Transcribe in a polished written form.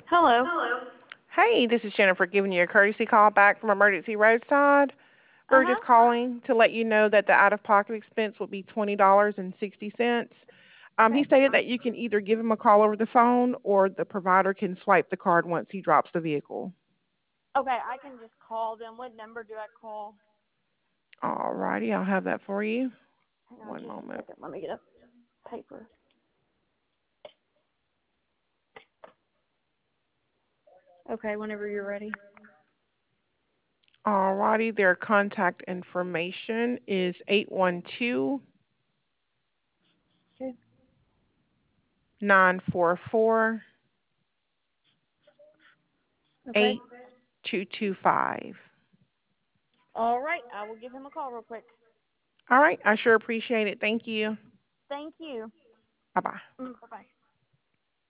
Hello. Hey, this is Jennifer giving you a courtesy call back from Emergency Roadside. We're Uh-huh. just calling to let you know that the out-of-pocket expense will be $20.60. He Okay. stated that you can either give him a call over the phone or the provider can swipe the card once he drops the vehicle. Okay, I can just call them. What number do I call? All righty, I'll have that for you. Hang on One just a moment. second. Let me get a paper. Okay, whenever you're ready. All righty, their contact information is 812 Okay. 944 Okay. 8225. All right, I will give him a call real quick. All right, I sure appreciate it. Thank you. Thank you. Bye-bye. Bye-bye.